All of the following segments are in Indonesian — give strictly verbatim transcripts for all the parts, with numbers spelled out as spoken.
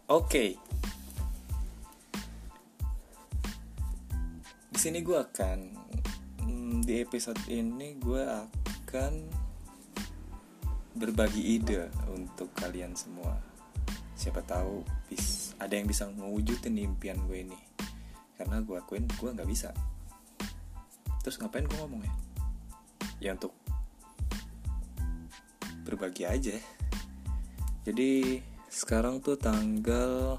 Oke. Di sini gue akan di episode ini gue akan berbagi ide untuk kalian semua. Siapa tahu bis, ada yang bisa mewujudin impian gue ini. Karena gue akuin gue nggak bisa. Terus ngapain gue ngomong ya? Ya untuk berbagi aja. Jadi sekarang tuh tanggal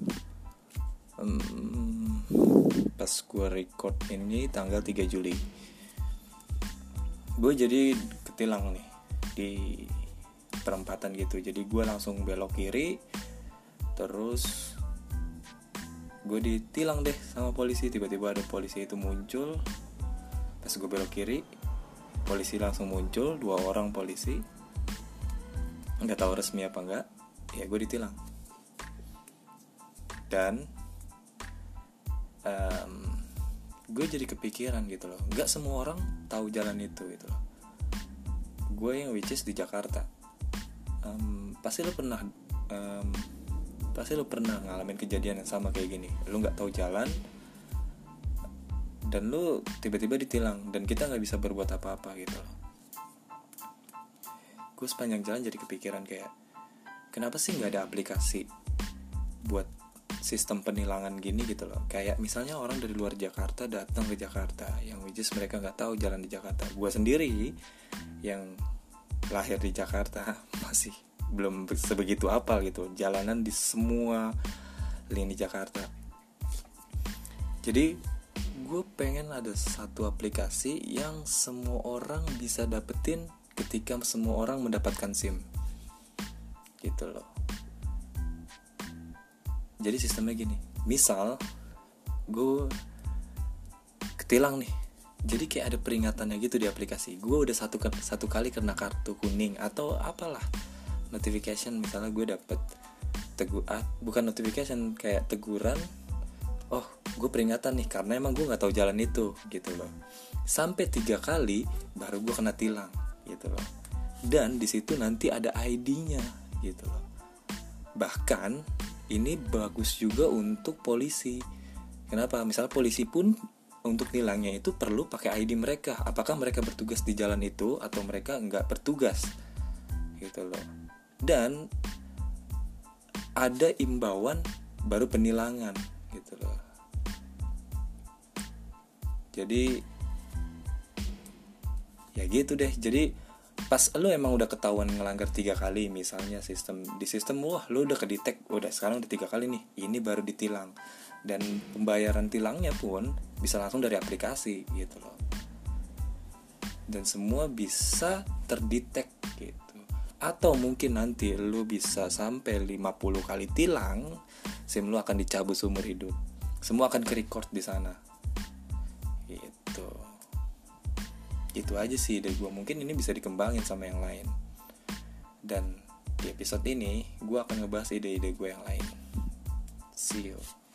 um, pas gue record ini tanggal tiga Juli. Gue jadi ketilang nih di perempatan gitu. Jadi gue langsung belok kiri, terus gue ditilang deh sama polisi. Tiba-tiba ada polisi itu muncul. Pas gue belok kiri, polisi langsung muncul, dua orang polisi. Nggak tahu resmi apa enggak, ya gue ditilang. Dan um, gue jadi kepikiran gitu loh, nggak semua orang tahu jalan itu gitu loh. Gue yang which is di Jakarta, um, pasti lo pernah um, pasti lo pernah ngalamin kejadian yang sama kayak gini. Lo nggak tahu jalan dan lo tiba-tiba ditilang dan kita nggak bisa berbuat apa-apa gitu loh. Gue sepanjang jalan jadi kepikiran kayak, kenapa sih nggak ada aplikasi buat sistem penilangan gini gitu loh. Kayak misalnya orang dari luar Jakarta datang ke Jakarta, yang which is mereka nggak tahu jalan di Jakarta. Gue sendiri yang lahir di Jakarta masih belum sebegitu apal gitu jalanan di semua lini Jakarta. Jadi gue pengen ada satu aplikasi yang semua orang bisa dapetin ketika semua orang mendapatkan SIM gitu loh. Jadi sistemnya gini, misal gue ketilang nih, jadi kayak ada peringatannya gitu di aplikasi. Gue udah satu satu kali kena kartu kuning atau apalah, notification. Misalnya gue dapet tegur, ah, bukan notification, kayak teguran. Oh, gue peringatan nih karena emang gue nggak tahu jalan itu gitu loh. Sampai tiga kali baru gue kena tilang gitu loh. Dan di situ nanti ada I D-nya gitu loh. Bahkan ini bagus juga untuk polisi. Kenapa? Misalnya polisi pun untuk nilangnya itu perlu pakai I D mereka. Apakah mereka bertugas di jalan itu atau mereka enggak bertugas gitu loh. Dan ada imbauan baru penilangan gitu loh. Jadi ya gitu deh. Jadi pas lu emang udah ketahuan ngelanggar tiga kali, misalnya sistem di sistem wah lu udah kedetek, udah sekarang udah tiga kali nih, ini baru ditilang. Dan pembayaran tilangnya pun bisa langsung dari aplikasi gitu loh. Dan semua bisa terdetek gitu. Atau mungkin nanti lu bisa sampai lima puluh kali tilang, SIM lu akan dicabut seumur hidup. Semua akan ke-record di sana. Gitu. Itu aja sih ide gue. Mungkin ini bisa dikembangin sama yang lain. Dan di episode ini gue akan ngebahas ide-ide gue yang lain. See you.